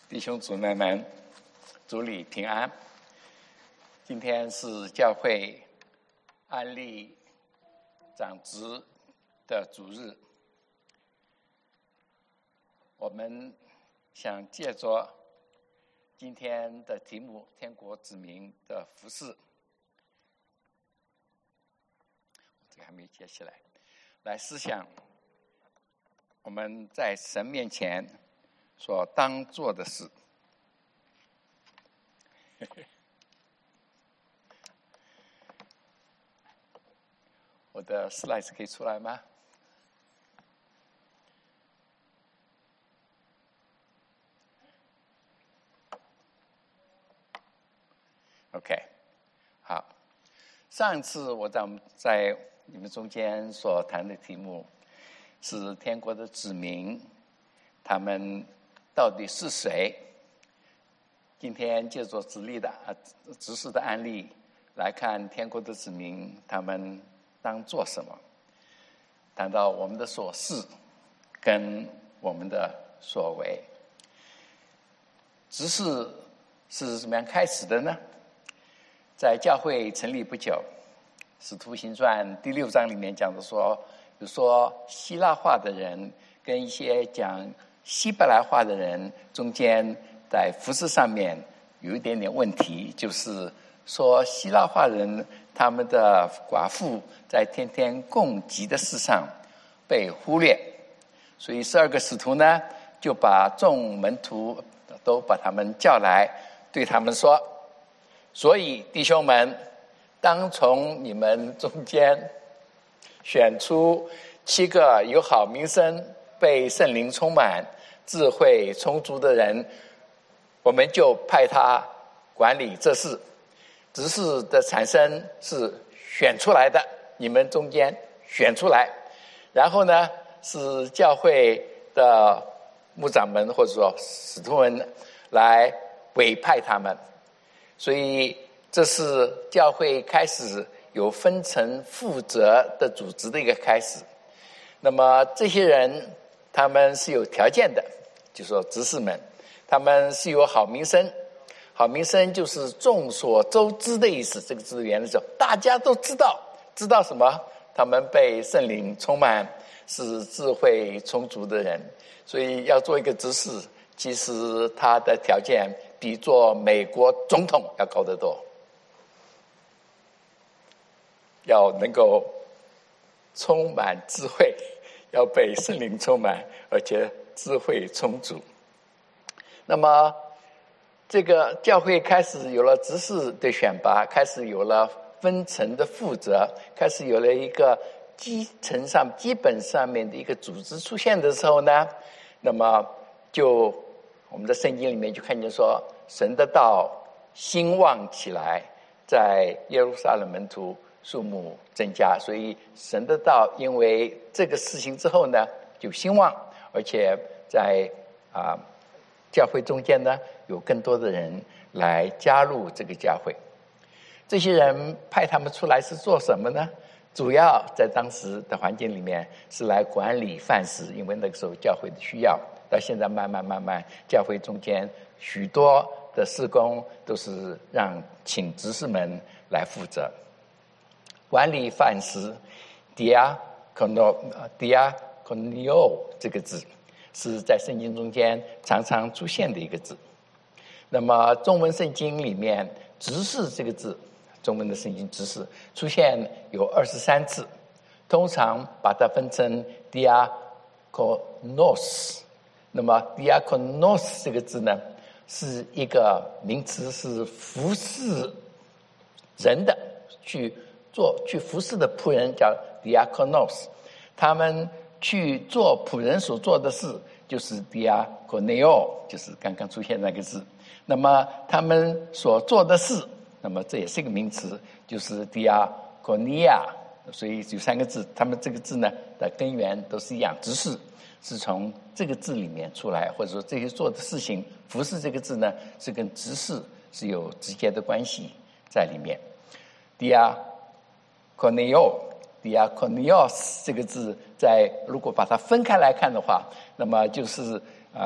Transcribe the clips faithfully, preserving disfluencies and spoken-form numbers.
弟兄姊妹们，主里平安。今天是教会安立长职的主日，我们想借着今天的题目“天国子民的服事”，这个还没接下来，来思想我们在神面前所当做的事。我的 slides 可以出来吗？ OK， 好。上次我在在你们中间所谈的题目是天国的子民，他们到底是谁？今天借着直立的啊执事的案例来看天国的子民，他们当做什么？谈到我们的所事跟我们的所为。执事是怎么样开始的呢？在教会成立不久，使徒行传第六章里面讲的说，比如说希腊话的人跟一些讲希伯来话的人中间在服事上面有一点点问题，就是说希腊话人他们的寡妇在天天供给的事上被忽略，所以十二个使徒呢就把众门徒都把他们叫来，对他们说，所以弟兄们，当从你们中间选出七个有好名声、被圣灵充满、智慧充足的人，我们就派他管理这事。执事的产生是选出来的，你们中间选出来，然后呢是教会的牧长们或者说使徒们来委派他们，所以这是教会开始有分层负责的组织的一个开始。那么这些人他们是有条件的，就是说执事们他们是有好名声，好名声就是众所周知的意思。这个字原的时候大家都知道，知道什么？他们被圣灵充满，是智慧充足的人。所以要做一个执事，其实他的条件比做美国总统要高得多，要能够充满智慧，要被圣灵充满，而且智慧充足。那么这个教会开始有了执事的选拔，开始有了分层的负责，开始有了一个基层上基本上面的一个组织出现的时候呢，那么就我们的圣经里面就看见说，神的道兴旺起来，在耶路撒冷门徒数目增加，所以神的道因为这个事情之后呢就兴旺，而且在啊教会中间呢有更多的人来加入这个教会。这些人派他们出来是做什么呢？主要在当时的环境里面是来管理饭食，因为那个时候教会的需要。到现在慢慢慢慢教会中间许多的事工都是让请执事们来负责管理饭食。 diakono diakonio 这个字是在圣经中间常常出现的一个字。那么中文圣经里面执事这个字，中文的圣经执事出现有二十三次，通常把它分成 diakonos。 那么 diakonos 这个字呢是一个名词，是服侍人的，去做去服侍的仆人叫 diakonos， 他们去做仆人所做的事就是 diakoneo， 就是刚刚出现那个字。那么他们所做的事，那么这也是一个名词，就是 diakonia， 所以有三个字，他们这个字呢的根源都是一样，执事是从这个字里面出来，或者说这些做的事情，服侍这个字呢是跟执事是有直接的关系在里面。 diakoneo diakonios 这个字在如果把它分开来看的话，那么就是啊、呃，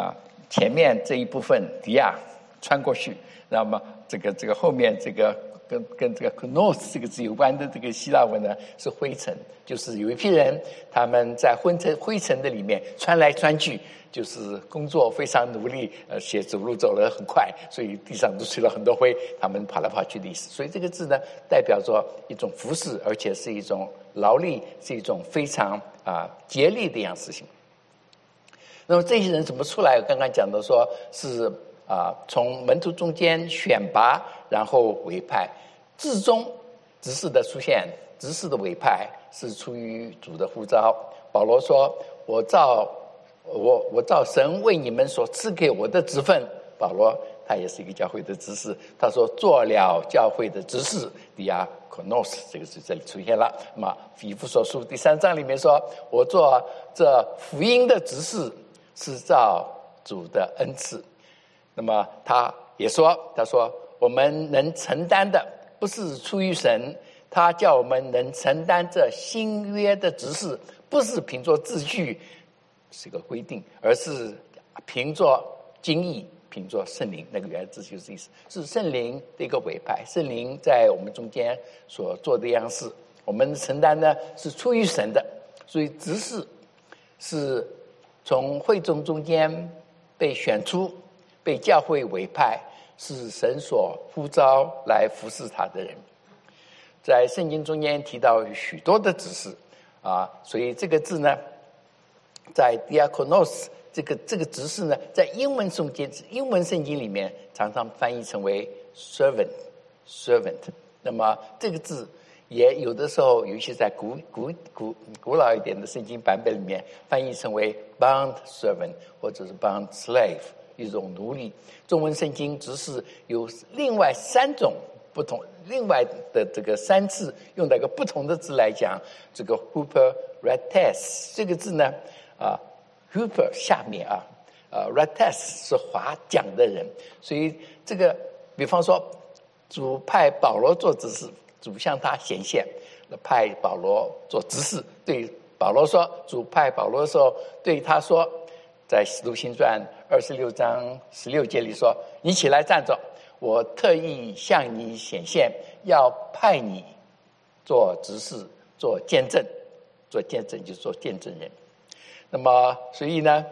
前面这一部分迪亚穿过去，那么这个这个后面这个跟跟这个 konos 这个字有关的这个希腊文呢是灰尘，就是有一批人他们在灰尘灰尘的里面穿来穿去，就是工作非常努力，而且走路走得很快，所以地上都吹了很多灰，他们跑来跑去的意思。所以这个字呢代表着一种服侍，而且是一种劳力，是一种非常啊竭力的一样事情。那么这些人怎么出来？我刚刚讲的说是啊，从门徒中间选拔，然后委派。至终执事的出现，执事的委派是出于主的呼召。保罗说：“我照我我照神为你们所赐给我的职分。”保罗他也是一个教会的执事，他说做了教会的执事 diakonos 这个字这里出现了。那么以弗所书第三章里面说：“我做这福音的执事，是照主的恩赐。”那么他也说：“他说我们能承担的。”不是出于神，他叫我们能承担这新约的职事，不是凭着字句是个规定，而是凭着经意，凭着圣灵。那个原字就是意思，是圣灵的一个委派，圣灵在我们中间所做的样式，我们承担呢是出于神的，所以职事是从会众中间被选出，被教会委派。是神所呼召来服侍他的人，在圣经中间提到许多的指示啊，所以这个字呢，在 diakonos 这个这个指示呢，在英文圣经英文圣经里面常常翻译成为 servant servant。那么这个字也有的时候，尤其在古古古古老一点的圣经版本里面，翻译成为 bond servant 或者是 bond slave。一种奴隶。中文圣经只是有另外三种不同，另外的这个三次用到一个不同的字来讲这个 huperetes 这个字呢啊 huper 下面啊呃 retes 是划桨的人，所以这个比方说主派保罗做执事，主向他显现，派保罗做执事，对保罗说，主派保罗的时候对他说，在使徒行传二十六章十六节里说，你起来站着，我特意向你显现，要派你做执事，做见证，做见证就是做见证人。那么所以呢，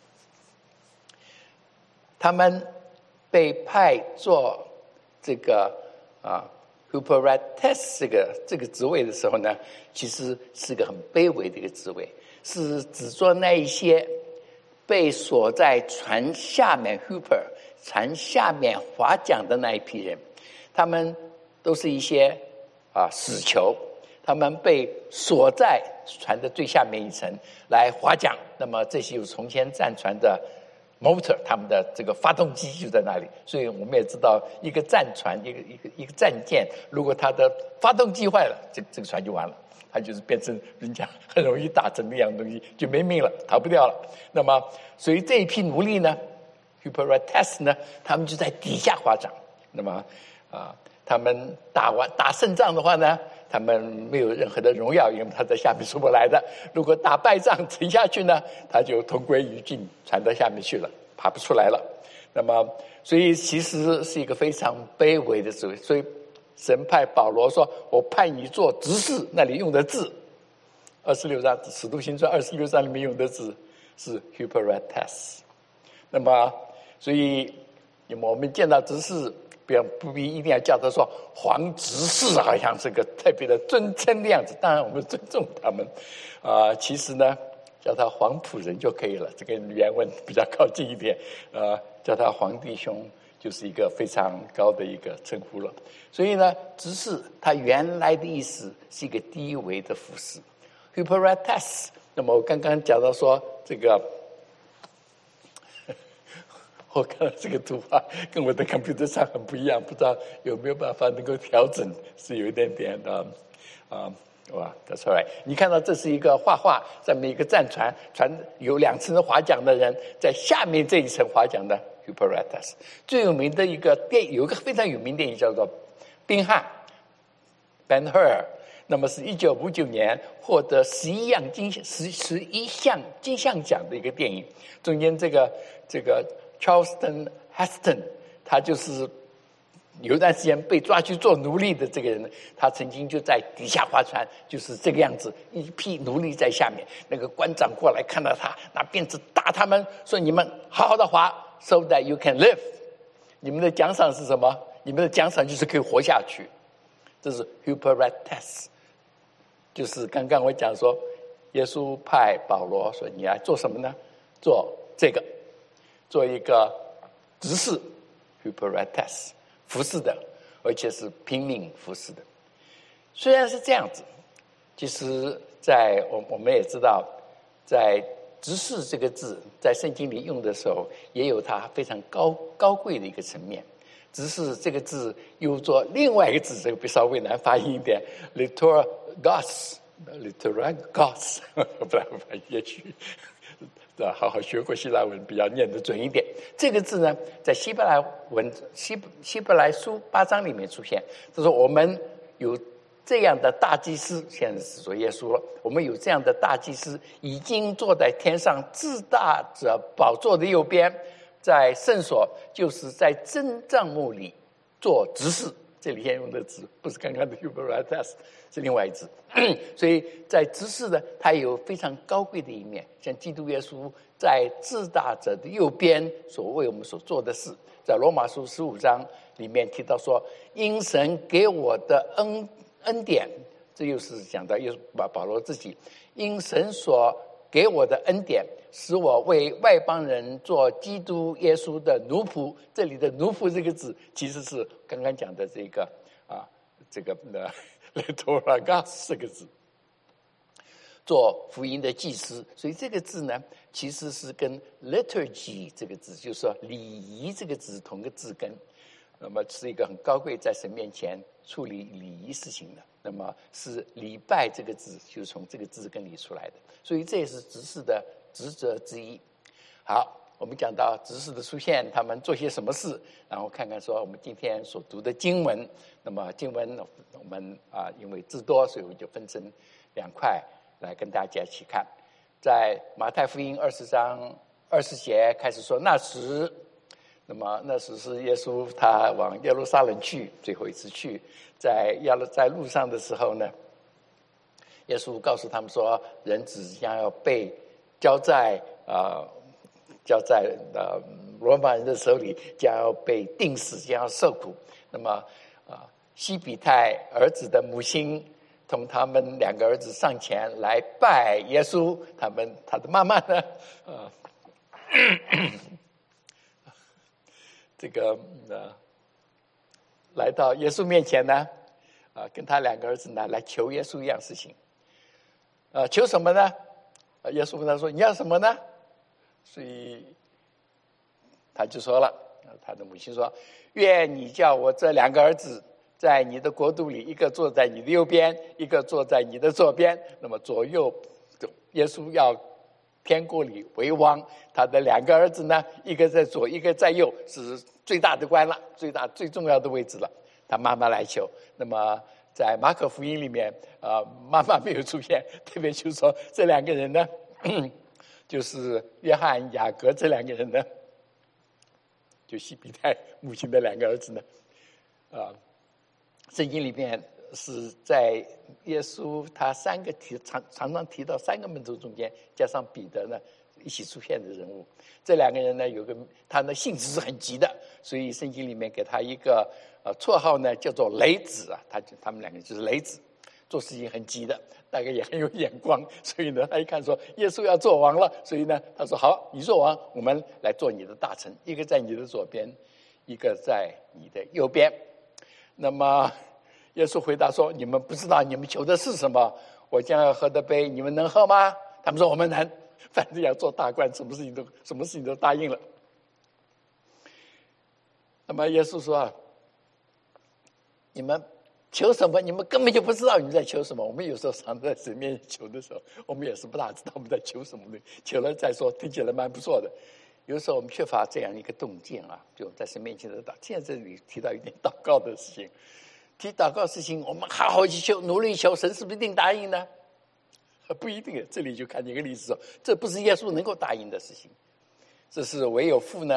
他们被派做这个啊 huperetes 这个这个职位的时候呢，其实是个很卑微的一个职位，是只做那一些被锁在船下面 huper 船下面划桨的那一批人，他们都是一些啊死囚，他们被锁在船的最下面一层来划桨。那么这些有从前战船的 motor， 他们的这个发动机就在那里，所以我们也知道，一个战船，一个一个一个战舰，如果它的发动机坏了，这这个船就完了，它就是变成人家很容易打成那样东西，就没命了，逃不掉了。那么，所以这一批奴隶呢 ，huperetes 呢，他们就在底下划桨。那么啊，他们打完打胜仗的话呢，他们没有任何的荣耀，因为他在下面出不来的。如果打败仗沉下去呢，他就同归于尽，传到下面去了，爬不出来了。那么，所以其实是一个非常卑微的职位。所以神派保罗说：“我派你做执事。”那里用的字，二十六章《使徒行传》二十六章里面用的字是 huperetes。那么，所以我们见到执事，不要不必一定要叫他说黄执事，好像是个特别的尊称的样子。当然我们尊重他们啊、呃，其实呢叫他黄仆人就可以了，这个原文比较靠近一点啊、呃，叫他黄弟兄就是一个非常高的一个称呼了。所以呢，执事他原来的意思是一个低微的服侍 huperetes。那么我刚刚讲到说这个我看到这个图画跟我的 computer 上很不一样，不知道有没有办法能够调整，是有一点点的啊、uh, 哇 that's all right。 你看到这是一个画画，上面一个战船，船有两层划桨的人，在下面这一层划桨的 huperetes。 最有名的一个电有一个非常有名的电影叫做宾汉 Ben-Hur， 那么是一九五九年获得十一样金十十一项金像奖的一个电影，中间这个这个 Charleston Heston， 他就是有一段时间被抓去做奴隶的这个人，他曾经就在底下划船，就是这个样子，一批奴隶在下面，那个官长过来看到他，拿鞭子打他们，说你们好好的划 ，so that you can live。你们的奖赏是什么？你们的奖赏就是可以活下去。这是 Huperetes， 就是刚刚我讲说，耶稣派保罗说你来做什么呢？做这个，做一个执事 Huperetes。服侍的，而且是拼命服侍的。虽然是这样子，其实在我我们也知道，在执事这个字在圣经里用的时候，也有它非常高高贵的一个层面。执事这个字又做另外一个字，这个稍微难发音一点 ，liturgos，liturgos， 不然不然，也许。好好学过希腊文，比较念得准一点。这个字呢，在希伯来文希希伯来书八章里面出现，就是我们有这样的大祭司，现在是说耶稣了。我们有这样的大祭司，已经坐在天上至大者宝座的右边，在圣所，就是在真帐幕里做执事。这里面用的字不是刚刚的 Huperetes， 是另外一字。所以在执事的，他有非常高贵的一面，像基督耶稣在至大者的右边所为我们所做的事。在罗马书十五章里面提到说，因神给我的恩恩典，这又是讲到耶稣保保罗自己，因神所给我的恩典，使我为外邦人做基督耶稣的奴仆。这里的奴仆这个字，其实是刚刚讲的这个啊，这个呃 liturgos 这个字，做福音的祭司。所以这个字呢，其实是跟 liturgy 这个字，就是说礼仪这个字同个字根。那么是一个很高贵，在神面前处理礼仪事情的。那么是礼拜这个字，就是从这个字根里出来的。所以这也是执事的职责之一。好，我们讲到执事的出现，他们做些什么事，然后看看说我们今天所读的经文。那么经文我们啊，因为字多，所以我就分成两块来跟大家一起看。在马太福音二十章二十节开始说，那时。那么那时是耶稣他往耶路撒冷去，最后一次去，在耶路在路上的时候呢，耶稣告诉他们说，人子将要被交在啊、呃、交在呃罗马人的手里，将要被钉死，将要受苦。那么啊、呃，西比泰儿子的母亲同他们两个儿子上前来拜耶稣，他们他的妈妈呢，呃。这个呃，来到耶稣面前呢，啊、呃，跟他两个儿子呢来求耶稣一样事情，呃，求什么呢？呃、耶稣问他说：“你要什么呢？”所以他就说了，他的母亲说：“愿你叫我这两个儿子在你的国度里，一个坐在你的右边，一个坐在你的左边。”那么左右，耶稣要天国里为王，他的两个儿子呢，一个在左，一个在右，是最大的官了，最大最重要的位置了。他妈妈来求。那么在马可福音里面，呃，妈妈没有出现，特别就是说这两个人呢，就是约翰、雅各这两个人呢，就西比泰母亲的两个儿子呢，啊、呃，圣经里面是在耶稣他三个提常常常提到三个门徒中间，加上彼得呢一起出现的人物。这两个人呢，有个他的性子是很急的，所以圣经里面给他一个呃绰号呢，叫做雷子啊。他他们两个就是雷子，做事情很急的，大概也很有眼光。所以呢，他一看说耶稣要做王了，所以呢，他说好，你做王，我们来做你的大臣，一个在你的左边，一个在你的右边。那么耶稣回答说：“你们不知道你们求的是什么，我将要喝的杯，你们能喝吗？”他们说：“我们能。”反正要做大官，什么事情都什么事情都答应了。那么耶稣说：“你们求什么？你们根本就不知道你们在求什么。我们有时候常在神面前求的时候，我们也是不大知道我们在求什么的。求了再说，听起来蛮不错的。有时候我们缺乏这样一个洞见啊，就在神面前的祷。现在这里提到一点祷告的事情。”提祷告事情，我们好好去求，努力求，神是不是一定答应呢？不一定。这里就看见一个例子说，这不是耶稣能够答应的事情，这是唯有父呢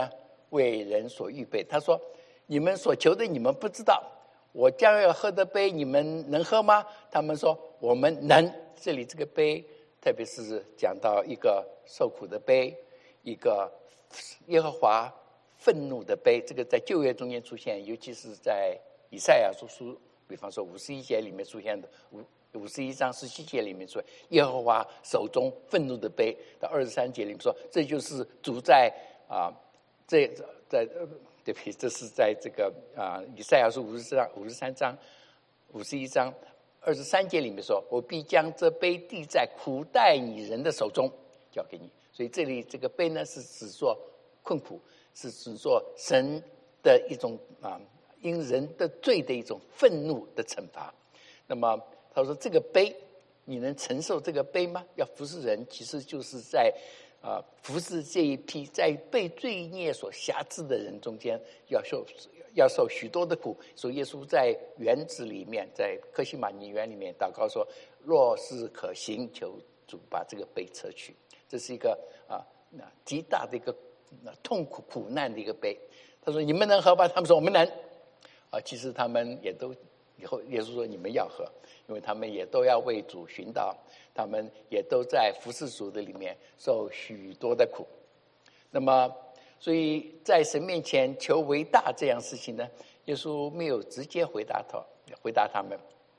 为人所预备。他说：“你们所求的，你们不知道。我将要喝的杯，你们能喝吗？”他们说：“我们能。”这里这个杯，特别是讲到一个受苦的杯，一个耶和华愤怒的杯，这个在旧约中间出现，尤其是在以赛亚书书，比方说五十一节里面出现的五五十一章十七节里面说，耶和华手中愤怒的杯，到二十三节里面说，这就是主在啊，这在对不起，这是在这个啊以赛亚书五十章五十三章五十一章二十三节里面说，我必将这杯递在苦待你人的手中，交给你。所以这里这个杯呢，是指说困苦，是指说神的一种啊，因人的罪的一种愤怒的惩罚。那么他说，这个杯你能承受这个杯吗？要服侍人，其实就是在啊服侍这一批在被罪孽所辖制的人中间，要受要受许多的苦。所以耶稣在园子里面，在客西马尼园里面祷告说：“若是可行，求主把这个杯撤去。”这是一个啊极大的一个痛苦苦难的一个杯。他说：“你们能喝吧？”他们说：“我们能。”啊，其实他们也都以后耶稣说：“你们要喝。”因为他们也都要为主寻道，他们也都在服侍主的里面受许多的苦。那么，所以在神面前求为大这样事情呢，耶稣没有直接回答他，回答他们。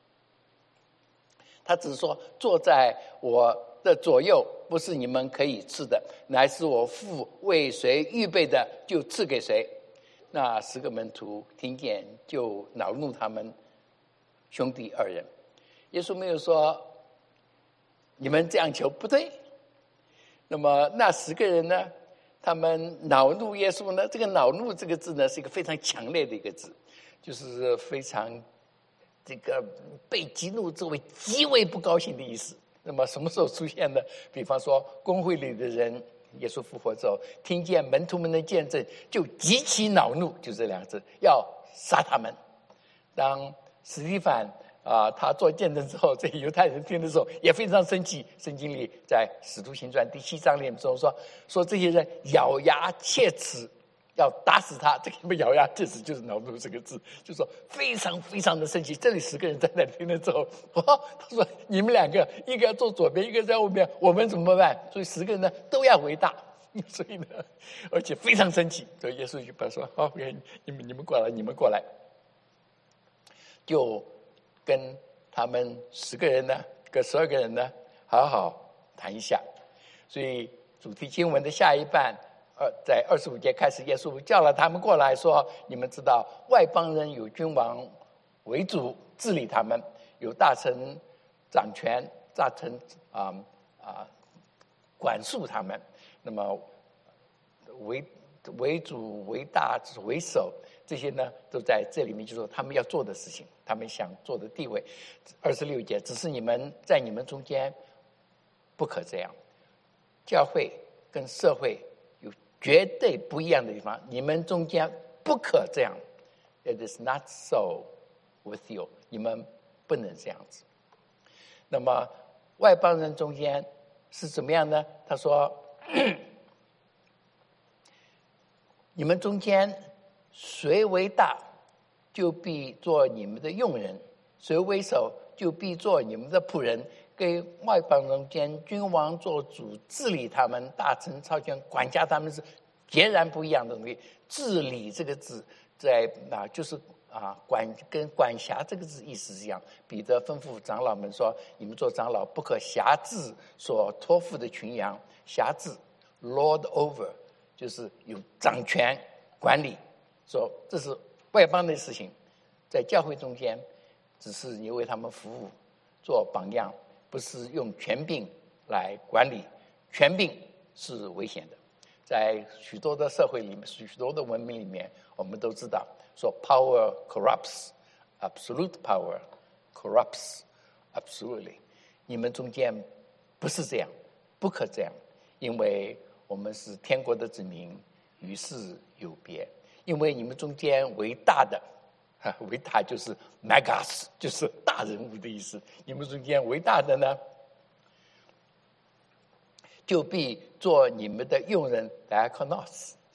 他只是说：“坐在我的左右，不是你们可以吃的，乃是我父为谁预备的，就赐给谁。”那十个门徒听见，就恼怒他们兄弟二人。耶稣没有说你们这样求不对。那么那十个人呢，他们恼怒耶稣呢，这个恼怒这个字呢，是一个非常强烈的一个字，就是非常这个被激怒之为极为不高兴的意思。那么什么时候出现呢？比方说公会里的人，耶稣复活之后，听见门徒们的见证，就极其恼怒，就这两个字，要杀他们。当史提反啊，他做见证之后，这犹太人听的时候也非常生气。圣经里在《使徒行传》第七章里面说说说这些人咬牙切齿，要打死他。这个咬牙切齿就是恼怒这个字，就说非常非常的生气。这里十个人在那听了之后，哦，他说你们两个，一个要坐左边，一个在后面，我们怎么办？所以十个人呢都要为大。所以呢，而且非常生气。所以耶稣就把说：“好、哦，你们你们过来，你们过来。”就跟他们十个人呢，跟十二个人呢，好好谈一下。所以主题经文的下一半，呃，在二十五节开始，耶稣叫了他们过来说：“你们知道，外邦人有君王为主治理他们，有大臣掌权，大臣啊啊管束他们。那么为为主、为大、为首。”这些呢，都在这里面，就说他们要做的事情，他们想做的地位。二十六节，只是你们在你们中间不可这样。教会跟社会有绝对不一样的地方，你们中间不可这样。It is not so with you， 你们不能这样子。那么外邦人中间是怎么样呢？他说，你们中间谁为大，就必做你们的用人；谁为首，就必做你们的仆人。给外邦人间君王做主，治理他们；大臣操权管辖他们，是截然不一样的东西。治理这个字，在啊，就是啊，管跟管辖这个字意思是一样。彼得吩咐长老们说：“你们做长老，不可辖制所托付的群羊。辖制 ，lord over， 就是有掌权管理。”说这是外邦的事情，在教会中间，只是你为他们服务，做榜样，不是用权柄来管理。权柄是危险的，在许多的社会里面，许多的文明里面，我们都知道，说 power corrupts， absolute power corrupts absolutely。你们中间不是这样，不可这样，因为我们是天国的子民，与世有别。因为你们中间为大的，啊，为大就是 megas， 就是大人物的意思。你们中间为大的呢，就必做你们的用人 diakonos，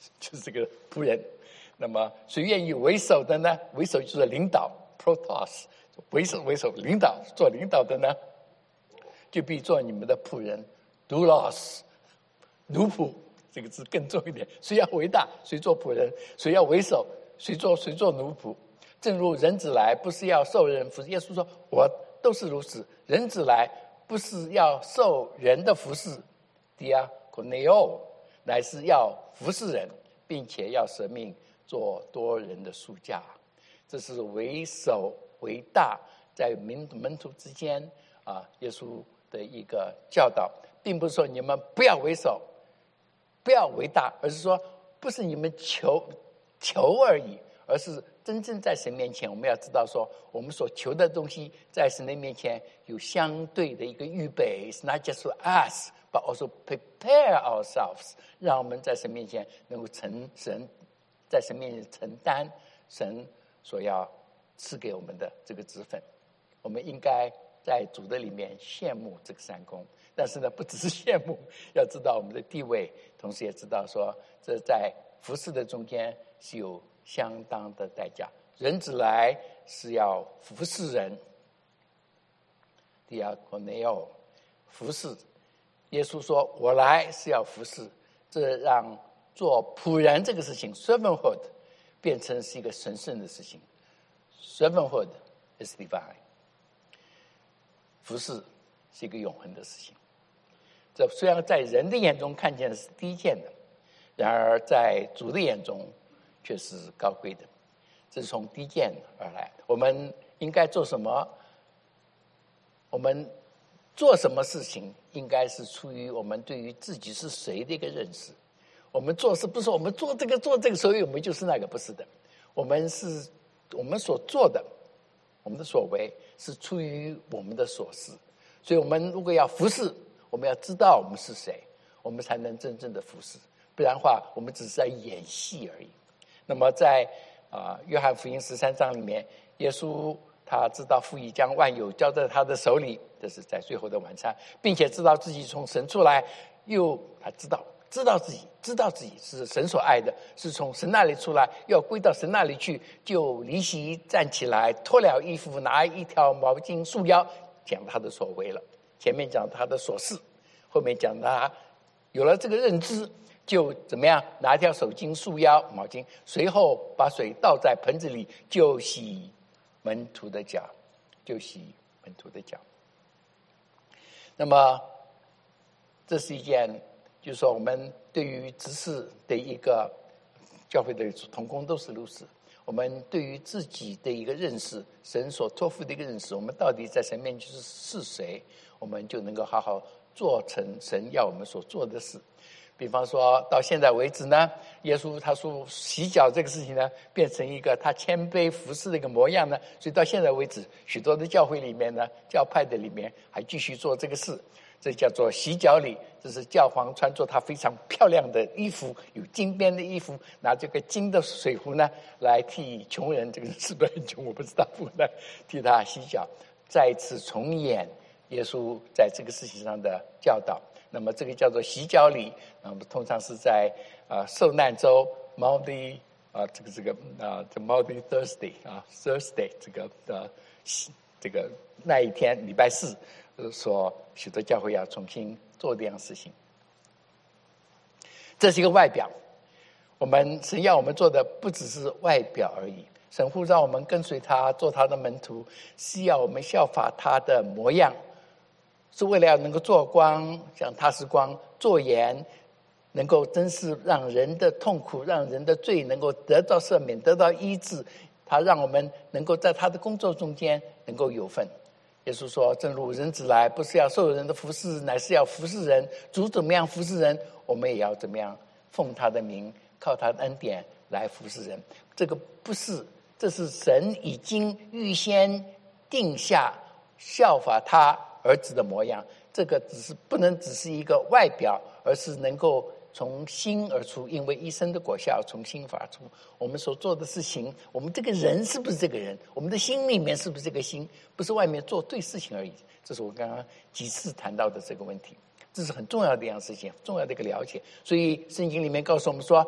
就是这个仆人。那么谁愿意为首的呢？为首就是领导 protos， 为首为首领导做领导的呢，就必做你们的仆人 doulos， 奴仆这个字更重一点。谁要为大，谁做仆人；谁要为首，谁做谁做奴仆。正如人子来，不是要受人服侍。耶稣说：“我都是如此。人子来，不是要受人的服侍 ，diakoneo， 乃是要服侍人，并且要舍命做多人的赎价。”这是为首为大，在门门徒之间啊，耶稣的一个教导，并不是说你们不要为首，不要为大，而是说不是你们求求而已，而是真正在神面前，我们要知道说，我们所求的东西，在神的面前有相对的一个预备。It's not just for us, but also prepare ourselves， 让我们在神面前能够承神，在神面前承担神所要赐给我们的这个职分。我们应该在主的里面羡慕这个三公，但是呢，不只是羡慕，要知道我们的地位，同时也知道说，这在服侍的中间是有相当的代价。人子来是要服侍人 diakoneo， 服侍。耶稣说：“我来是要服侍。”这让做仆人这个事情 servanthood 变成是一个神圣的事情。servanthood is divine， 服侍是一个永恒的事情。这虽然在人的眼中看见的是低贱的，然而在主的眼中却是高贵的。这是从低贱而来。我们应该做什么？我们做什么事情，应该是出于我们对于自己是谁的一个认识。我们做事不是我们做这个做这个，所以我们就是那个，不是的。我们是我们所做的，我们的所为是出于我们的所思。所以我们如果要服侍，我们要知道我们是谁，我们才能真正的服侍。不然的话，我们只是在演戏而已。那么在啊、呃，约翰福音十三章里面，耶稣他知道父已将万有交在他的手里，这是在最后的晚餐，并且知道自己从神出来，又他知道知道自己知道自己是神所爱的，是从神那里出来，要归到神那里去，就离席站起来，脱了衣服，拿一条毛巾束腰，讲他的所为了。前面讲他的所事，后面讲他有了这个认知，就怎么样拿一条手巾束腰毛巾，随后把水倒在盆子里，就洗门徒的脚，就洗门徒的脚。那么这是一件，就是说我们对于执事的一个教会的同工都是如此。我们对于自己的一个认识，神所托付的一个认识，我们到底在神面前是是谁，我们就能够好好做成神要我们所做的事。比方说到现在为止呢，耶稣他说洗脚这个事情呢，变成一个他谦卑服侍的一个模样呢，所以到现在为止，许多的教会里面呢，教派的里面还继续做这个事，这叫做洗脚礼。这是教皇穿着他非常漂亮的衣服，有金边的衣服，拿这个金的水壶呢，来替穷人，这个人是不是很穷我不知道，不呢替他洗脚，再次重演耶稣在这个事情上的教导。那么这个叫做洗脚礼，那么通常是在啊、呃、受难周 Maundy 啊这个这个啊这 Maundy Thursday 啊 Thursday 这个的这个那一天礼拜四，说许多教会要重新做这样事情。这是一个外表，我们神要我们做的不只是外表而已，神呼召我们跟随他做他的门徒，是要我们效法他的模样，是为了要能够做光，像他是光，做盐，能够真是让人的痛苦，让人的罪能够得到赦免，得到医治。他让我们能够在他的工作中间能够有份。耶稣说：“正如人子来，不是要受人的服侍，乃是要服侍人。主怎么样服侍人，我们也要怎么样奉他的名，靠他的恩典来服侍人。”这个不是，这是神已经预先定下效法他儿子的模样。这个只是不能只是一个外表，而是能够从心而出，因为一生的果效从心发出。我们所做的事情，我们这个人是不是这个人，我们的心里面是不是这个心，不是外面做对事情而已。这是我刚刚几次谈到的这个问题，这是很重要的一样事情，重要的一个了解。所以圣经里面告诉我们说，我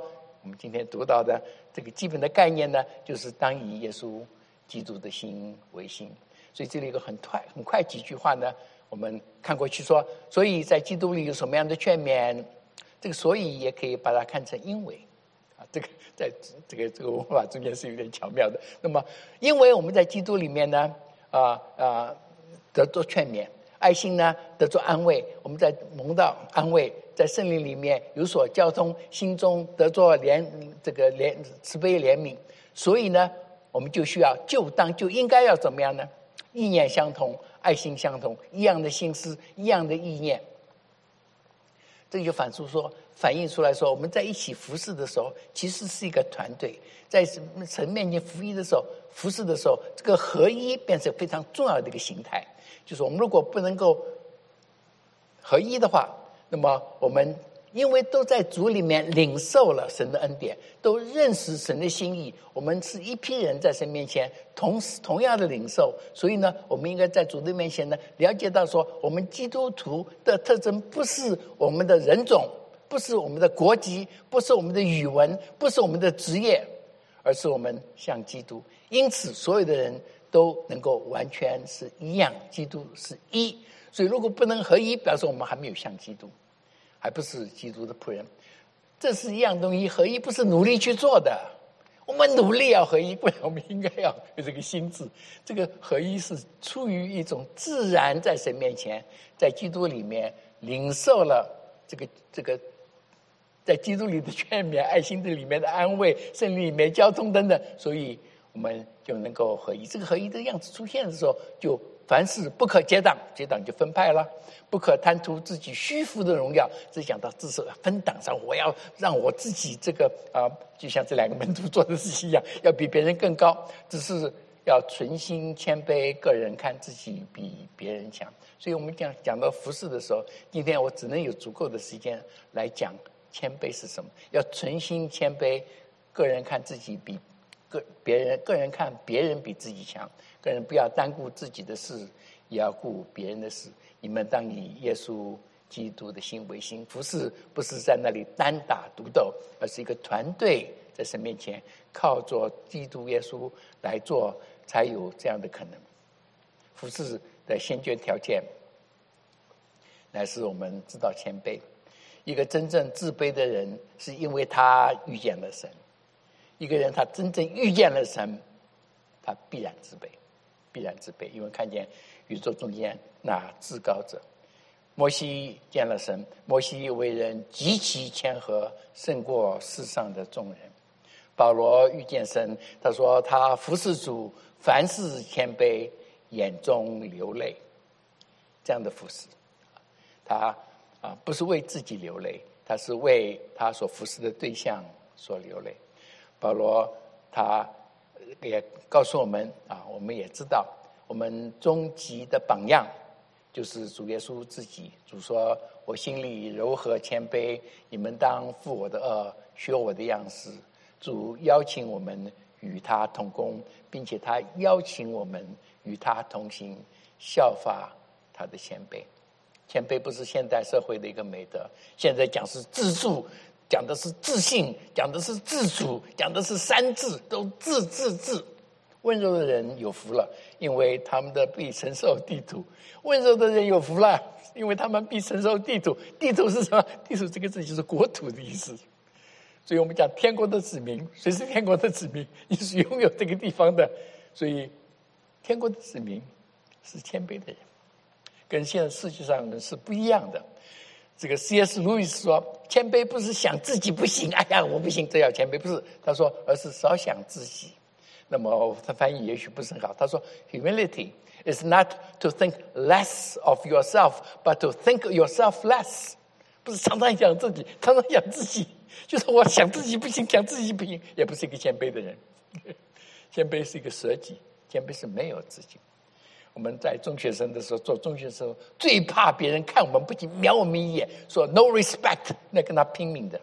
们今天读到的这个基本的概念呢，就是当以耶稣基督的心为心。所以这里有个很快很快几句话呢，我们看过去说，所以在基督里有什么样的劝勉？这个所以也可以把它看成因为啊，这个在这个这个文法中间是有点巧妙的。那么，因为我们在基督里面呢，啊、呃、啊，得做劝勉，爱心呢得做安慰，我们在蒙到安慰，在圣灵里面有所交通，心中得做怜这个怜慈悲怜悯，所以呢，我们就需要就当就应该要怎么样呢？意念相同，爱心相同，一样的心思，一样的意念。这就反出说，反映出来说，我们在一起服侍的时候，其实是一个团队。在神面前服役的时候，服侍的时候，这个合一变成非常重要的一个形态。就是我们如果不能够合一的话，那么我们因为都在主里面领受了神的恩典，都认识神的心意，我们是一批人在神面前同同样的领受，所以呢，我们应该在主的面前呢，了解到说，我们基督徒的特征不是我们的人种，不是我们的国籍，不是我们的语文，不是我们的职业，而是我们像基督。因此，所有的人都能够完全是一样，基督是一。所以，如果不能合一，表示我们还没有像基督。还不是基督的仆人，这是一样东西。合一不是努力去做的，我们努力要合一，不然我们应该要有这个心智。这个合一是出于一种自然，在神面前，在基督里面领受了这个这个，在基督里的劝勉、爱心的里面的安慰、圣灵里面交通等等，所以我们就能够合一。这个合一的样子出现的时候，就凡事不可结党，结党就分派了；不可贪图自己虚浮的荣耀，只想到自是分党上，我要让我自己这个啊、呃，就像这两个门徒做的事情一样，要比别人更高。只是要存心谦卑，个人看自己比别人强。所以我们讲讲到服事的时候，今天我只能有足够的时间来讲谦卑是什么。要存心谦卑，个人看自己比个别人，个人看别人比自己强。个人不要单顾自己的事，也要顾别人的事。你们当以耶稣基督的心为心。服事不是在那里单打独斗，而是一个团队在神面前靠着基督耶稣来做，才有这样的可能。服事的先决条件乃是我们知道谦卑。一个真正自卑的人，是因为他遇见了神。一个人他真正遇见了神，他必然自卑，必然自卑，因为看见宇宙中间那至高者。摩西见了神，摩西为人极其谦和，胜过世上的众人。保罗遇见神，他说他服侍主，凡事谦卑，眼中流泪。这样的服侍，他啊不是为自己流泪，他是为他所服侍的对象所流泪。保罗他也告诉我们啊，我们也知道，我们终极的榜样就是主耶稣自己。主说：“我心里柔和谦卑，你们当负我的恶，学我的样式。”主邀请我们与他同工，并且他邀请我们与他同行，效法他的谦卑。谦卑不是现代社会的一个美德，现在讲是自助，讲的是自信，讲的是自主，讲的是三自，都自自自。温柔的人有福了，因为他们的必承受地土。温柔的人有福了，因为他们必承受地土。地土是什么？地土这个字就是国土的意思。所以我们讲天国的子民，谁是天国的子民？你是拥有这个地方的。所以天国的子民是谦卑的人，跟现在世界上人是不一样的。这个 C S 路易斯说，谦卑不是想自己不行，哎呀我不行，这要谦卑，不是。他说，而是少想自己。那么他翻译也许不是很好，他说 Humility is not to think less of yourself, but to think yourself less。 不是常常想自己，常常想自己，就是我想自己不行，想自己不行，也不是一个谦卑的人。谦卑是一个舍己，谦卑是没有自己。我们在中学生的时候，做中学生最怕别人看我们不起，瞄我们一眼，说 no respect， 那跟他拼命的。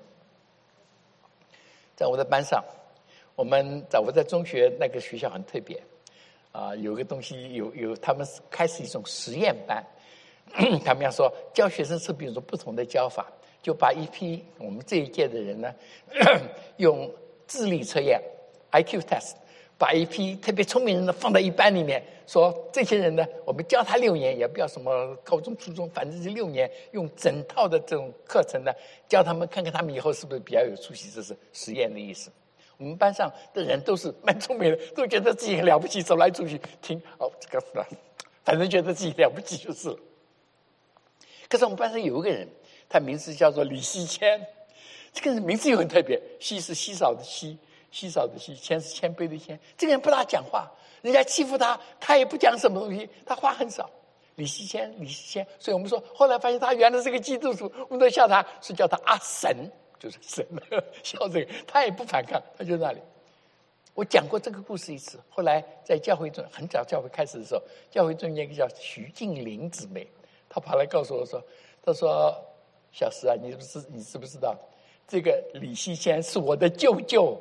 在我的班上，我们在我在中学那个学校很特别啊、呃，有个东西有有他们开始一种实验班。他们要说教学生是比如说不同的教法， 就把一批我们这一届的人呢，用智力测验 I Q test， 把一批特别聪明人呢放在一班里面，说这些人呢，我们教他六年，也不要什么高中、初中，反正是六年，用整套的这种课程呢，教他们看看他们以后是不是比较有出息，这是实验的意思。我们班上的人都是蛮聪明的，都觉得自己很了不起，走来走去听，哦，这个反正觉得自己了不起就是了。可是我们班上有一个人，他名字叫做李希谦，这个人名字又很特别，希是稀少的稀，稀少的稀，谦是谦卑的谦。这个人不大讲话，人家欺负他，他也不讲什么东西，他话很少。李希谦，李希谦，所以我们说，后来发现他原来是个基督徒，我们都笑他，是叫他阿神，就是神，笑这个，他也不反抗，他就那里。我讲过这个故事一次，后来在教会中，很早教会开始的时候，教会中间一个叫徐静玲姊妹，她跑来告诉我说，她说小石啊，你是不是你知不知道这个李希谦是我的舅舅，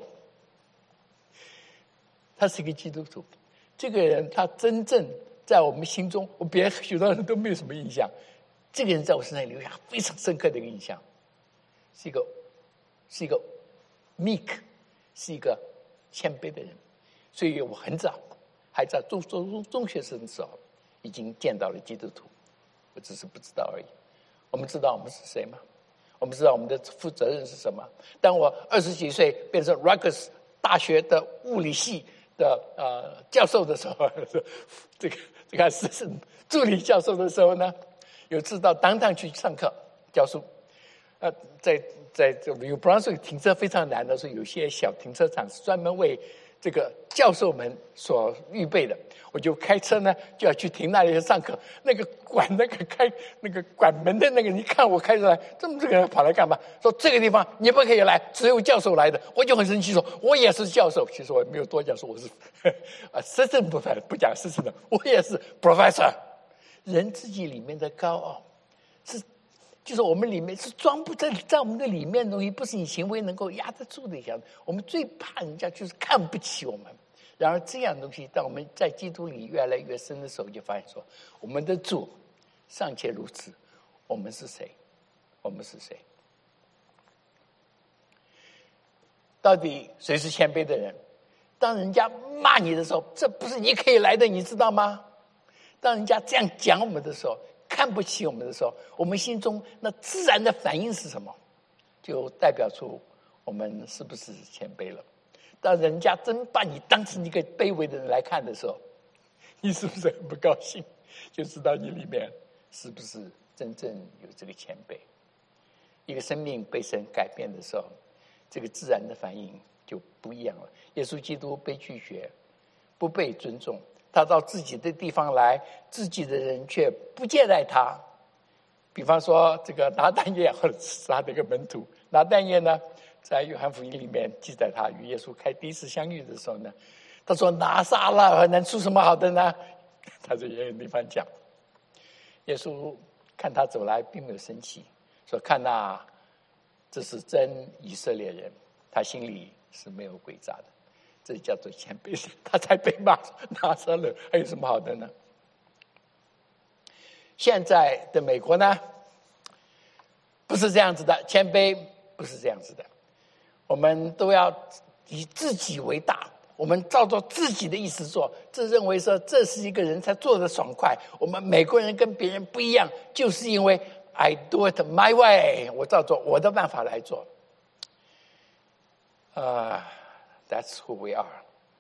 他是一个基督徒，这个人他真正在我们心中，我别人许多人都没有什么印象，这个人在我身上留下非常深刻的一个印象，是一个是一个 meek， 是一个谦卑的人。所以我很早还在中中中学生的时候已经见到了基督徒，我只是不知道而已。我们知道我们是谁吗？我们知道我们的负责任是什么？当我二十几岁变成 Rutgers 大学的物理系的呃教授的时候，这个这个是助理教授的时候呢，有次到当当去上课教书，呃，在在这 New Brunswick 停车非常难的，所以有些小停车场是专门为这个教授们所预备的。我就开车呢，就要去停那里上课。那个管那个开那个管门的那个，你看我开出来，这么这个人跑来干嘛？说这个地方你不可以来，只有教授来的。我就很生气说，我也是教授。其实我也没有多讲，说我是啊，assistant professor，不讲 assistant， 我也是 professor。人自己里面的高傲是。就是我们里面是装不在在我们的里面的东西，不是你行为能够压得住的一样。我们最怕人家就是看不起我们。然而这样的东西，当我们在基督里越来越深的时候，就发现说，我们的主尚且如此，我们是谁？我们是谁？到底谁是谦卑的人？当人家骂你的时候，这不是你可以来的，你知道吗？当人家这样讲我们的时候，看不起我们的时候，我们心中那自然的反应是什么？就代表出我们是不是谦卑了。当人家真把你当成一个卑微的人来看的时候，你是不是很不高兴？就知道你里面是不是真正有这个谦卑。一个生命被神改变的时候，这个自然的反应就不一样了。耶稣基督被拒绝，不被尊重，他到自己的地方来，自己的人却不接待他。比方说这个拿但业，或者是他的一个门徒拿但业呢，在约翰福音里面记载他与耶稣开第一次相遇的时候呢，他说拿撒勒能出什么好的呢？他在远远地方讲，耶稣看他走来并没有生气，说看哪，这是真以色列人，他心里是没有诡诈的。这叫做谦卑，他才被骂拿撒勒还有什么好的呢？现在的美国呢，不是这样子的，谦卑不是这样子的，我们都要以自己为大，我们照着自己的意思做，这认为说这是一个人才做的爽快。我们美国人跟别人不一样，就是因为 I do it my way， 我照着我的办法来做。啊、uh, That's who we are。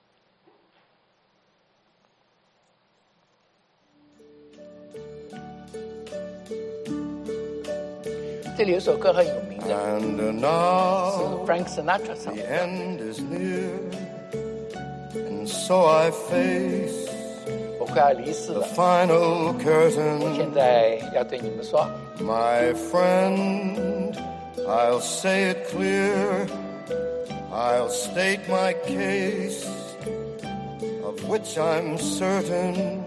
这里有首歌很有名的，是 Frank Sinatra 唱的。 The end is near, and so I face 我快要离世 the 了， final 我 curtain. 现在要对你们说， My friend, I'll say it clear, I'll state my case, of which I'm certain.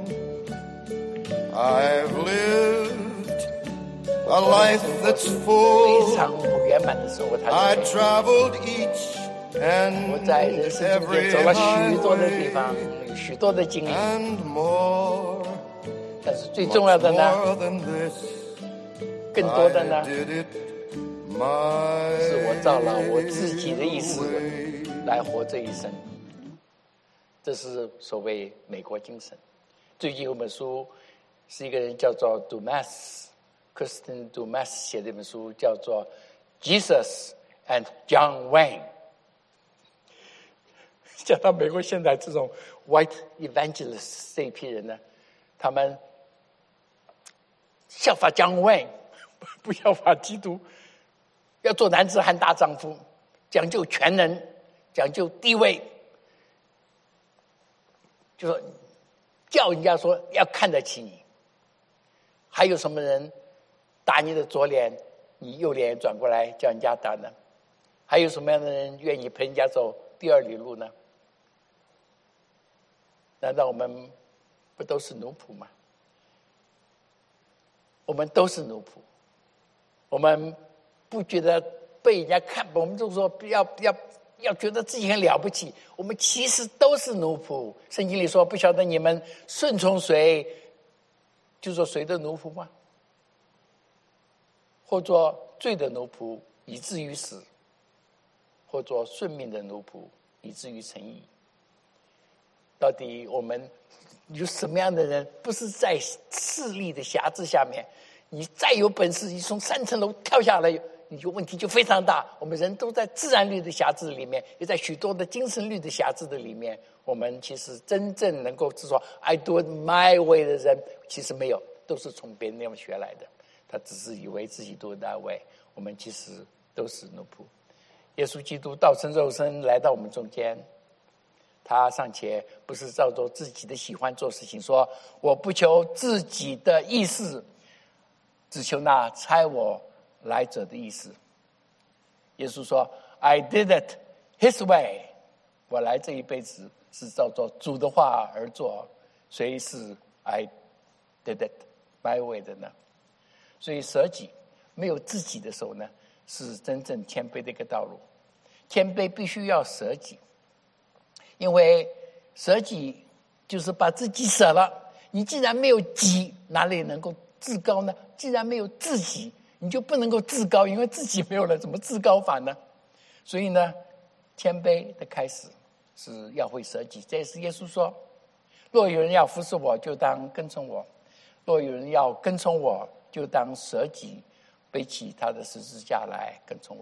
I've lived a life that's 非 full. 常不圆满的生活，他 I 是 traveled each 我 and 在人生中间 every 走了许多的地方， highway 有许多的经历， and more. 但是最重要的 Much 呢， more than this, 更多的 I 呢， did it 是我照了我自己的意思来活这一生。这是所谓美国精神。最近有本书是一个人叫做 Dumas Kristen Dumas 写的一本书，叫做 Jesus and John Wayne。 讲到美国现在这种 White Evangelists 这一批人呢，他们效法 John Wayne， 不效法基督，要做男子汉大丈夫，讲究权能，讲究地位，就说叫人家说要看得起你。还有什么人打你的左脸，你右脸转过来叫人家打呢？还有什么样的人愿意陪人家走第二里路呢？难道我们不都是奴仆吗？我们都是奴仆，我们不觉得被人家看，我们就说要要要觉得自己很了不起，我们其实都是奴仆。圣经里说，不晓得你们顺从谁，就做谁的奴仆吗？或做罪的奴仆，以至于死；或做顺命的奴仆，以至于成义。到底我们有什么样的人不是在势力的辖制下面？你再有本事，你从三层楼跳下来，你就问题就非常大。我们人都在自然律的辖制里面，也在许多的精神律的辖制的里面。我们其实真正能够说 I do it my way 的人，其实没有，都是从别人那样学来的。他只是以为自己 do it that way。我们其实都是奴仆。耶稣基督道成肉身来到我们中间，他尚且不是照着自己的喜欢做事情，说我不求自己的意思，只求那差我来者的意思。耶稣说 I did it his way， 我来这一辈子是照着主的话而做，谁是 I did it my way 的呢？所以舍己没有自己的时候呢，是真正谦卑的一个道路。谦卑必须要舍己，因为舍己就是把自己舍了。你既然没有己，哪里能够自高呢？既然没有自己，你就不能够自高，因为自己没有了，怎么自高法呢？所以呢，谦卑的开始是要会舍己。这也是耶稣说，若有人要服侍我，就当跟从我；若有人要跟从我，就当舍己，背起他的十字架来跟从我。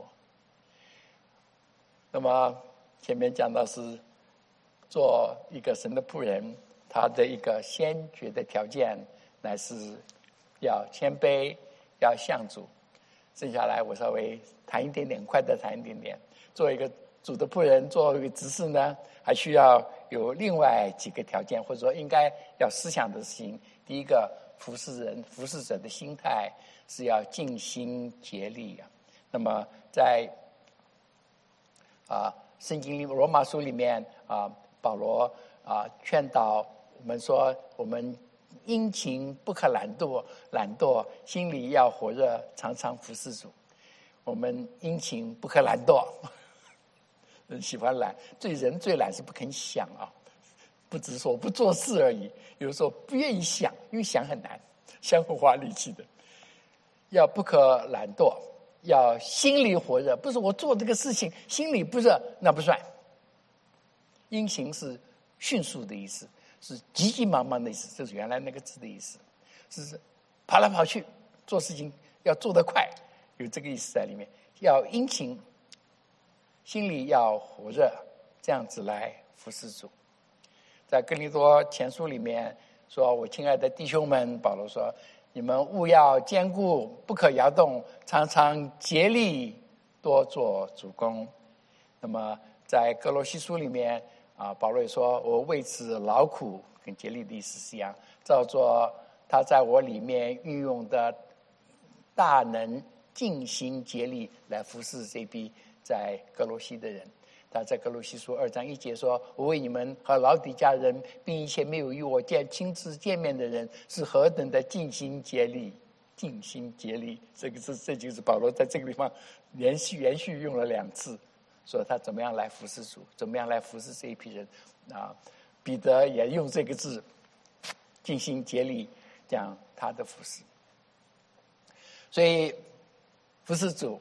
那么前面讲到是做一个神的仆人，他的一个先决的条件乃是要谦卑，要向主。剩下来我稍微谈一点点，快的谈一点点。做一个主的仆人，做一个执事呢，还需要有另外几个条件，或者说应该要思想的事情。第一个，服侍人、服侍者的心态是要尽心竭力啊。那么在啊，圣经里罗马书里面啊，保罗啊劝导我们说，我们殷勤不可懒惰，懒惰心里要火热，常常服侍主。我们殷勤不可懒惰，人喜欢懒，最人最懒是不肯想啊，不只是说不做事而已，有时候不愿意想，因为想很难，想很花力气的。要不可懒惰，要心里火热，不是我做这个事情心里不热，那不算。殷勤是迅速的意思，是急急忙忙的意思，这是原来那个字的意思，是跑来跑去做事情要做得快，有这个意思在里面。要殷勤，心里要火热，这样子来服侍主。在哥林多前书里面说，我亲爱的弟兄们，保罗说，你们务要坚固，不可摇动，常常竭力多做主工。那么在哥罗西书里面啊，保罗也说，我为此劳苦，跟竭力的意思是一样，照作他在我里面运用的大能，尽心竭力来服侍这批在哥罗西的人。他在哥罗西书二章一节说，我为你们和老底嘉人，并一切没有与我见亲自见面的人，是何等的尽心竭力。尽心竭力，这个是这就是保罗在这个地方连续连续用了两次，说他怎么样来服侍主，怎么样来服侍这一批人啊。彼得也用这个字，尽心竭力讲他的服侍。所以服侍主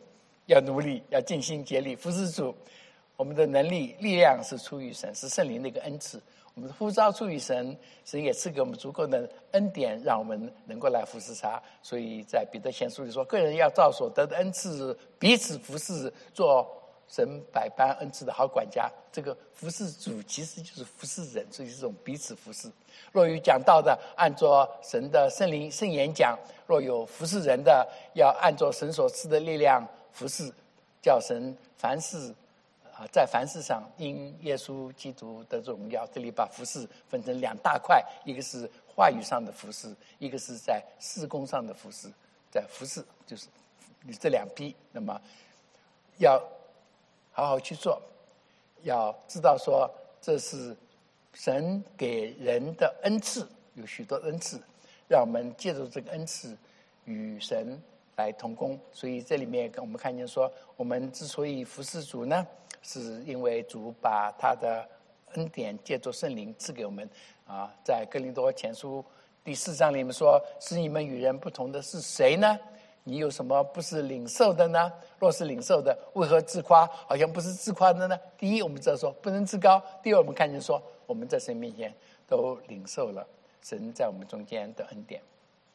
要努力，要尽心竭力服侍主。我们的能力、力量是出于神，是圣灵的一个恩赐。我们的呼召出于神，神也赐给我们足够的恩典，让我们能够来服侍他。所以在彼得前书里说，个人要照所得的恩赐彼此服侍，做神百般恩赐的好管家。这个服侍主其实就是服侍人，所以是这种彼此服侍。若有讲道的，按着神的圣灵圣言讲；若有服侍人的，要按着神所赐的力量服侍，叫神凡事啊，在凡事上因耶稣基督的荣耀。这里把服侍分成两大块，一个是话语上的服侍，一个是在事工上的服侍。在服侍就是这两批，那么要好好去做，要知道说这是神给人的恩赐，有许多恩赐，让我们借助这个恩赐与神来同工。所以这里面我们看见说，我们之所以服侍主呢，是因为主把他的恩典借助圣灵赐给我们啊。在哥林多前书第四章里面说，使你们与人不同的是谁呢？你有什么不是领受的呢？若是领受的，为何自夸？好像不是自夸的呢？第一，我们知道说不能自高；第二，我们看见说我们在神面前都领受了神在我们中间的恩典。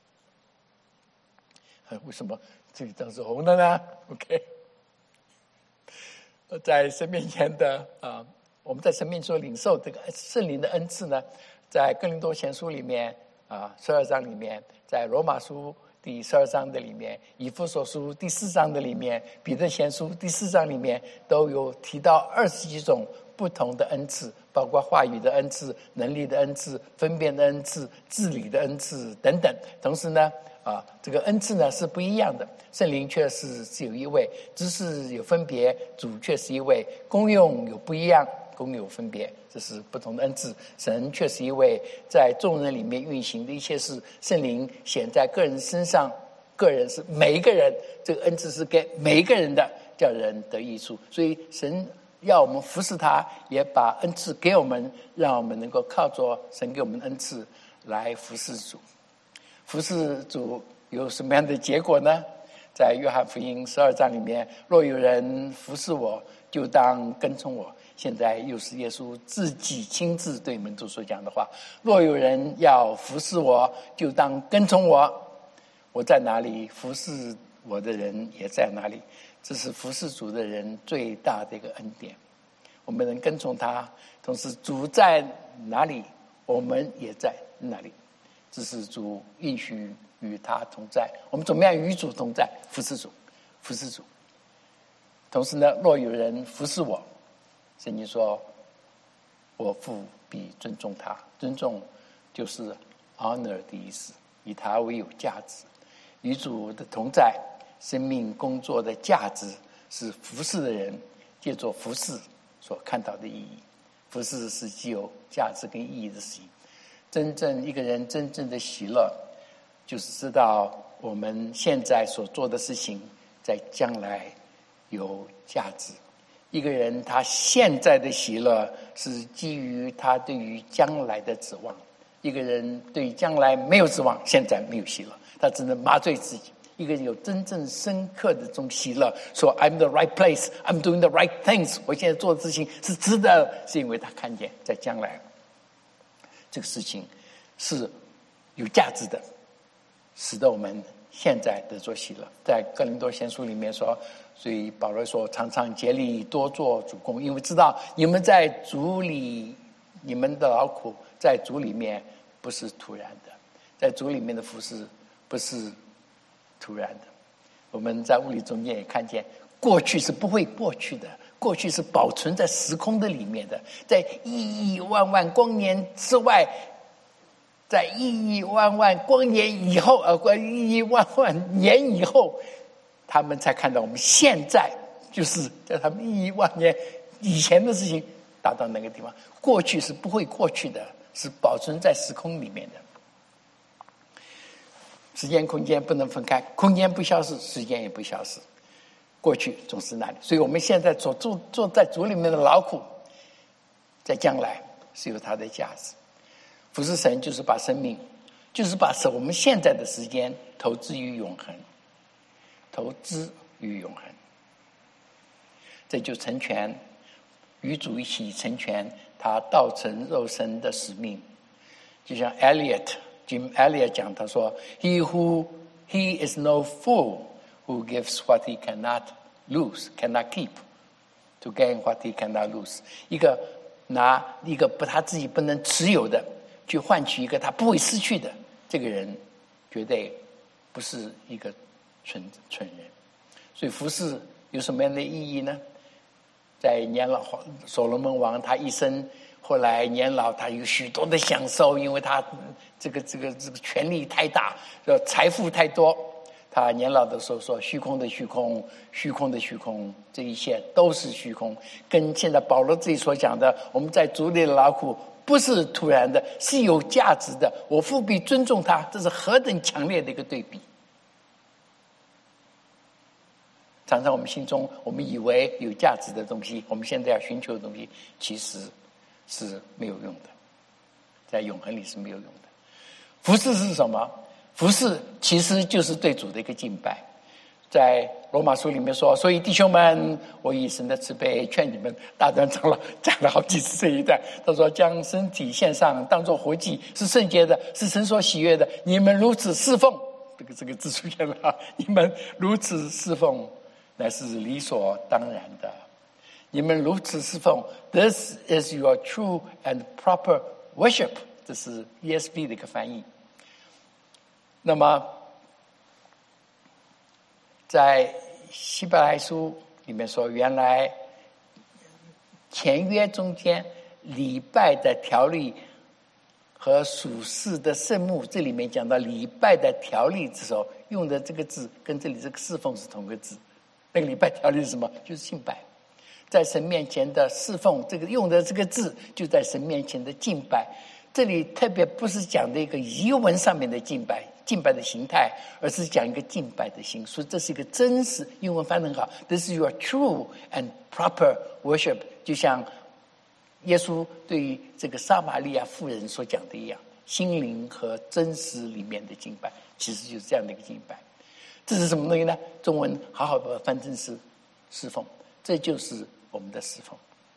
为什么这里灯是红的呢 ？OK， 在神面前的啊、呃，我们在神面前所领受这个圣灵的恩赐呢，在哥林多前书里面啊，十二章里面，在罗马书第十二章的里面，以弗所书第四章的里面，彼得前书第四章里面，都有提到二十几种不同的恩赐，包括话语的恩赐、能力的恩赐、分辨的恩赐、治理的恩赐等等。同时呢，啊，这个恩赐呢是不一样的，圣灵确实是有一位，知识有分别，主确是一位，功用有不一样，功用有分别，这是不同的恩赐。神确是一位，在众人里面运行的一切事，圣灵显在个人身上，个人是每一个人，这个恩赐是给每一个人的，叫人得益处。所以神要我们服侍他，也把恩赐给我们，让我们能够靠着神给我们的恩赐来服侍主。服侍主有什么样的结果呢？在约翰福音十二章里面，若有人服侍我，就当跟从我。现在又是耶稣自己亲自对门徒所讲的话，若有人要服侍我，就当跟从我。我在哪里，服侍我的人也在哪里。这是服侍主的人最大的一个恩典。我们能跟从他，同时主在哪里，我们也在哪里。这是主应许与他同在。我们怎么样与主同在？服侍主，服侍主。同时呢，若有人服侍我，圣经说，我父必尊重他。尊重就是 honor 的意思，以他为有价值。与主的同在，生命工作的价值是服侍的人借着服侍所看到的意义。服侍是具有价值跟意义的事情。真正一个人真正的喜乐，就是知道我们现在所做的事情在将来有价值。一个人他现在的喜乐是基于他对于将来的指望。一个人对于将来没有指望，现在没有喜乐，他只能麻醉自己。一个人有真正深刻的这种喜乐，说 I'm the right place, I'm doing the right things， 我现在做的事情是值得的，是因为他看见在将来这个事情是有价值的，使得我们现在得着喜乐。在哥林多前书里面说，所以保罗说常常竭力多做主工，因为知道你们在主里，你们的劳苦在主里面不是突然的，在主里面的服事不是突然的。我们在物理中间也看见，过去是不会过去的，过去是保存在时空的里面的，在亿亿万万光年之外，在亿亿万万光年以后，呃，亿亿万万年以后，他们才看到我们现在就是在他们亿亿万年以前的事情达到那个地方。过去是不会过去的，是保存在时空里面的。时间空间不能分开，空间不消失，时间也不消失，过去总是那里。所以我们现在所做做在主里面的劳苦，在将来是有它的价值。服侍神就是把生命，就是把我们现在的时间投资于永恒，投资于永恒。 这就成全与主一起成全他道成肉身的使命。就像 Eliot Jim Eliot 讲，他说 He who he is no fool who gives what he cannot lose, cannot keep, to gain what he cannot lose。 一个拿一个不他自己不能持有的去换取一个他不会失去的，这个人绝对不是一个蠢蠢人。所以服侍有什么样的意义呢？在年老，所罗门王他一生后来年老，他有许多的享受，因为他这个这个这个权力太大，财富太多。他年老的时候说：“虚空的虚空，虚空的虚空，这一切都是虚空。”跟现在保罗自己所讲的，我们在主里的劳苦不是突然的，是有价值的。我务必尊重他，这是何等强烈的一个对比！常常我们心中，我们以为有价值的东西，我们现在要寻求的东西，其实是没有用的，在永恒里是没有用的。服事是什么？服事其实就是对主的一个敬拜。在罗马书里面说，所以弟兄们，我以神的慈悲劝你们，大段长老讲了好几次这一段。他说，将身体献上，当作活祭，是圣洁的，是神所喜悦的。你们如此侍奉，这个这个字出现了啊，你们如此侍奉，乃是理所当然的。你们如此侍奉 ，This is your true and proper worship。这是 E S V 的一个翻译。那么，在希伯来书里面说，原来前约中间礼拜的条例和属世的圣幕，这里面讲到礼拜的条例的时候，用的这个字跟这里这个侍奉是同个字。那个礼拜条例是什么？就是敬拜，在神面前的侍奉，这个用的这个字就在神面前的敬拜。这里特别不是讲的一个仪文上面的敬拜，敬拜的形态，而是讲一个敬拜的心。所以这是一个真实，英文翻得很好。This is your true and proper worship， 就像耶稣对于这个撒玛利亚妇人所讲的一样，心灵和真实里面的敬拜，其实就是这样的一个敬拜。这是什么东西呢？中文好好的翻成是侍奉，这就是我们的侍奉。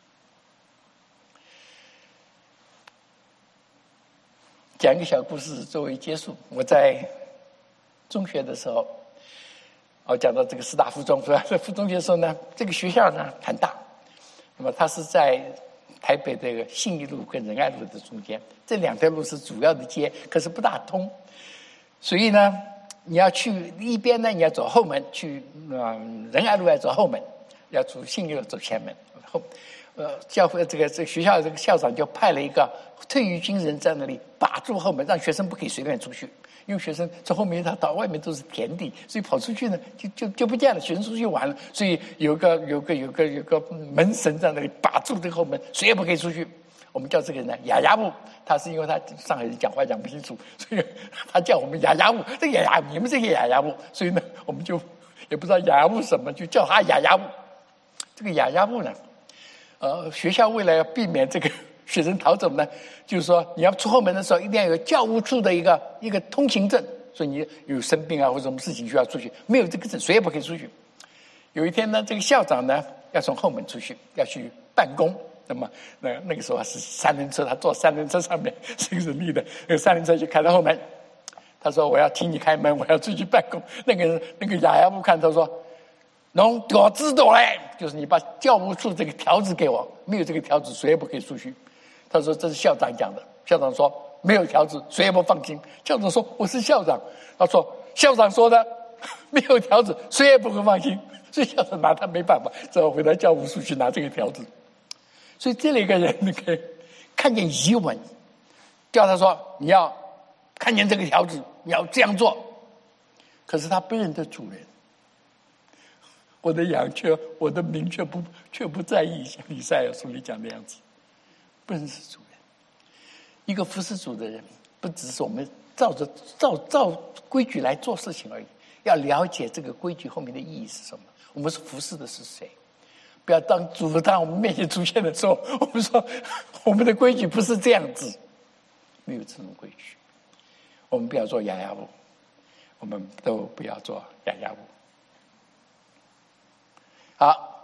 讲一个小故事作为结束。我在中学的时候，我讲到这个师大附中，在附中学的时候呢，这个学校呢很大，那么它是在台北这个信义路跟仁爱路的中间，这两条路是主要的街，可是不大通，所以呢，你要去一边呢，你要走后门去，嗯，仁爱路要走后门，要走信义路走前门后。呃，教会这个这个学校这个校长就派了一个退役军人在那里把住后门，让学生不可以随便出去，因为学生从后面他到外面都是田地，所以跑出去呢就就就不见了，学生出去玩了，所以有个有个有个有个门神在那里把住这个后门，谁也不可以出去。我们叫这个人呢哑哑布，他是因为他上海人讲话讲不清楚，所以他叫我们哑哑布。这个哑哑，你们这个哑哑布，所以呢我们就也不知道哑哑布什么，就叫他哑哑布。这个哑哑布呢。呃，学校为了要避免这个学生逃走呢，就是说你要出后门的时候，一定要有教务处的一个一个通行证，所以你有生病啊或者什么事情需要出去，没有这个证，谁也不可以出去。有一天呢，这个校长呢要从后门出去，要去办公。那么那那个时候是三轮车，他坐三轮车上面是一个人力的，那个三轮车就开到后门。他说：“我要请你开门，我要出去办公。”那个那个哑哑布看他说。侬给我知道嘞，就是你把教务处这个条子给我，没有这个条子谁也不可以出去。他说这是校长讲的，校长说没有条子谁也不放心。校长说我是校长，他说校长说的没有条子谁也不会放心，所以校长拿他没办法，只好回到教务处去拿这个条子。所以这里一个人那个看见遗文，叫他说你要看见这个条子，你要这样做，可是他不认得主人。我的羊却，我的民却不却不在意，像以赛亚书里讲的样子，不认识主人。一个服侍主的人，不只是我们照着照照规矩来做事情而已，要了解这个规矩后面的意义是什么。我们是服侍的是谁？不要当主当我们面前出现的时候，我们说我们的规矩不是这样子，没有这种规矩。我们不要做哑哑布，我们都不要做哑哑布。好，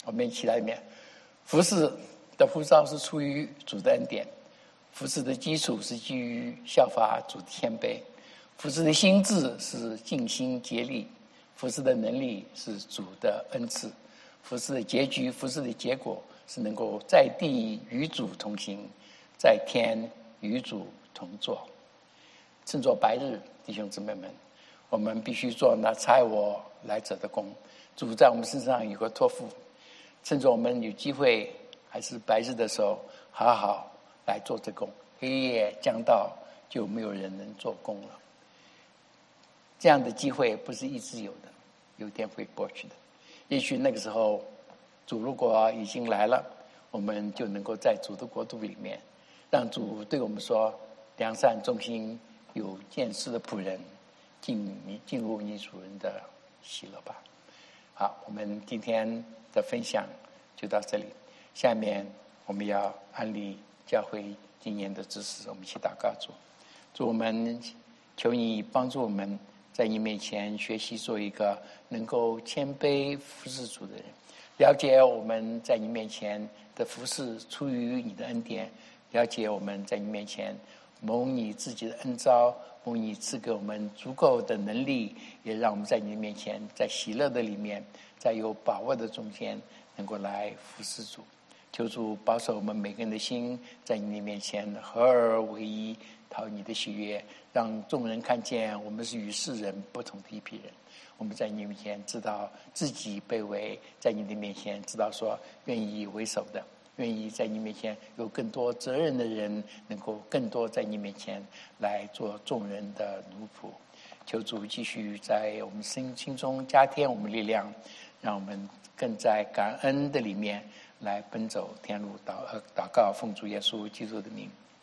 我们一起来念：服事的呼召是出于主的恩典，服事的基础是基于效法主的谦卑，服事的心志是尽心竭力，服事的能力是主的恩赐，服事的结局、服事的结果是能够在地与主同行，在天与主同坐。趁着白日，弟兄姊妹们，我们必须做那差我来者的工。主在我们身上有个托付，趁着我们有机会还是白日的时候，好好来做这工。黑夜将到，就没有人能做工了。这样的机会不是一直有的，有一天会过去的。也许那个时候，主如果已经来了，我们就能够在主的国度里面，让主对我们说：良善忠心有见识的仆人，进你进入你主人的喜乐吧。好，我们今天的分享就到这里。下面我们要安利教会今年的知识，我们一起祷告主。主，我们求你帮助我们在你面前学习做一个能够谦卑服侍主的人，了解我们在你面前的服侍出于你的恩典，了解我们在你面前蒙你自己的恩召，蒙你赐给我们足够的能力，也让我们在你面前，在喜乐的里面，在有把握的中间，能够来服侍主。求主保守我们每个人的心，在你面前合而为一，讨你的喜悦，让众人看见我们是与世人不同的一批人。我们在你面前知道自己卑微，在你的面前知道说愿意为首的，愿意在你面前有更多责任的人，能够更多在你面前来做众人的奴仆。求主继续在我们心心中加添我们力量，让我们更在感恩的里面来奔走天路。祷祷告奉主耶稣基督的名，